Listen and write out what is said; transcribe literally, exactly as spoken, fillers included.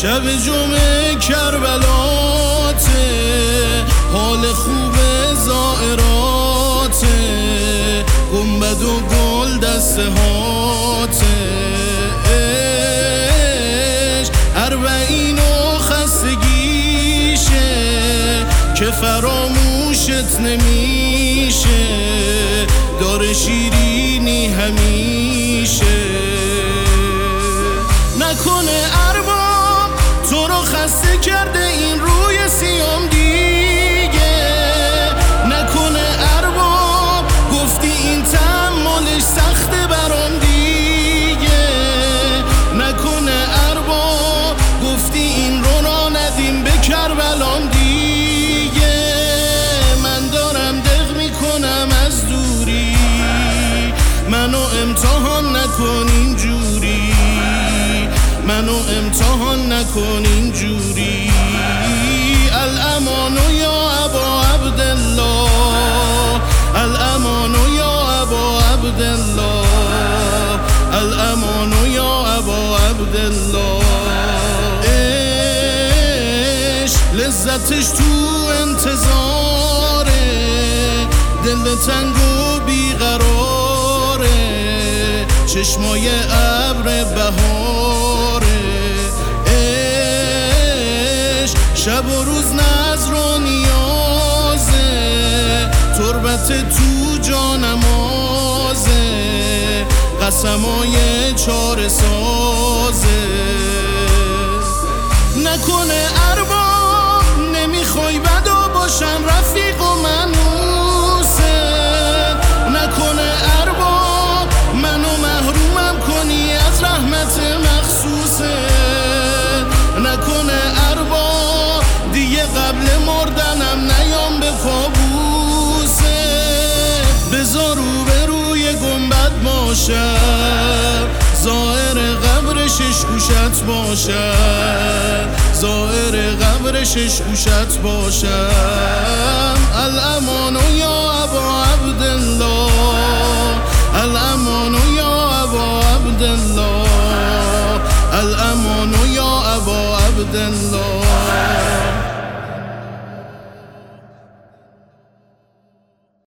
شب جمعه کربلاته، حال خوب زائراته، گنبد و گل دسته هاته، اربعین و خستگیشه که فراموشت نمیشه، داره شیرینی همیشه. نکنه ارباب تو رو خسته کرده این روی سیام دیگه، نکنه ارباب گفتی این تحملش سخته برام دیگه، نکنه ارباب گفتی این رو را ندیم به کربلام دیگه. من دارم دق میکنم از دوری، منو امتحان نکن اینجوری، منو امتحان نکن اینجوری. الامان یا ابا عبدالله، الامان یا ابا عبدالله، الامان یا ابا عبدالله. عشق لذتش تو انتظاره، دل تنگ و بیقراره، چشمای ابر بهاره. عشق شب و روز نذر و نیازه، تربت تو جانمازه، قسمای چاره سازه. نکنه ارباب نمیخوای بدا باشم رفیق و منوسه، نکنه ارباب منو محرومم کنی از رحمت مخصوصه، نکنه ارباب دیگه قبل مردنم نیام به کابوسه. بذار رو به روی گنبد باشم، ظاهر قبرش گوشت باشم، ظاهر قبرش گوشت باشم. الامان یا ابا عبدالله، الامان یا ابا عبدالله، الامان یا ابا عبدالله.